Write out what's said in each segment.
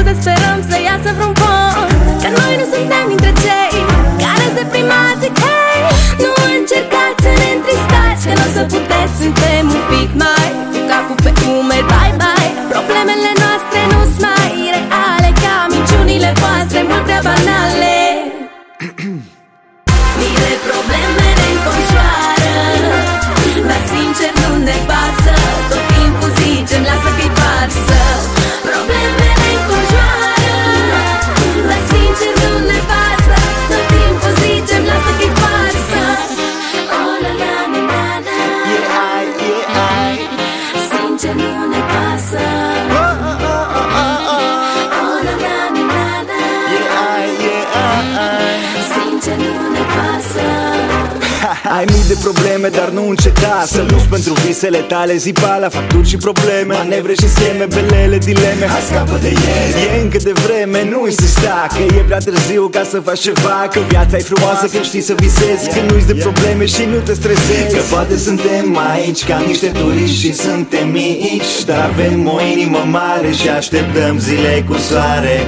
scuze, sperăm să iasă vreun cont, că noi nu suntem dintre cei care-s deprimați. Hey, nu încercați să ne întristați, că n-o să puteți, suntem un pic mai cu capul pe umeri, bye bye. Problemele noastre nu-s mai reale ca minciunile voastre mult prea banale. Mii de probleme ne înconjoară, dar sincer nu ne pasă. Tot timpul zicem lasă că-i farsă. Probleme ne înconjoară, dar sincer nu ne pasă. Tot timpul zicem lasă că-i farsă. Oh la la la la la, sincer nu ne pasă. Oh la la la la la, sincer nu ne pasă. Ai mii de probleme, dar nu înceta să lupți pentru visele tale. Zi pe la facturi și probleme, manevre și scheme, belele, dileme. Hai scapă de ele, e încă de vreme, nu insista că e prea târziu ca să faci ceva. Că viața e frumoasă când știi să visezi, că nu-i de probleme și nu te stresezi. Că poate suntem aici ca niște turiști și suntem mici, dar avem o inimă mare și așteptăm zile cu soare.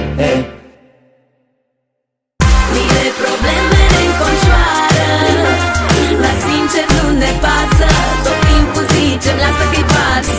Mii de probleme ne înconjoară, dar sincer nu ne pasă. Tot timpul zicem lasă că-i farsă.